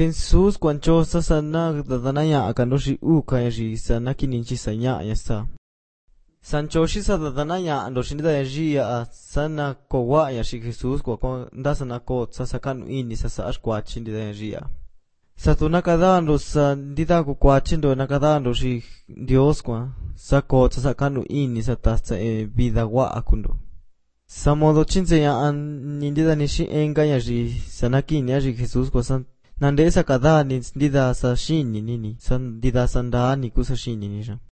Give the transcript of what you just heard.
Jesus kwancho sa sana dadanaya akando shi kaya shi sana kininchi sanya yasa. Sancho shi sa dadanaya ando shi nida yaji ya sana kowa ya shi Jesus kwa nda sana ko sa kanu ini sa ashkwa chindi da yaji ya. Sa tu nakadando sa ndida ko kwa chindo nakadando shi Dios kwa sa ko sa kanu ini sa tasta vida wa akundo. Sa modo chinse ya an nindida nishi enga ya shi sana kini ya shi Jesus kwa san nande sa kada ni ndida sa shini nini san ndida sanda ni kusa shini nisha.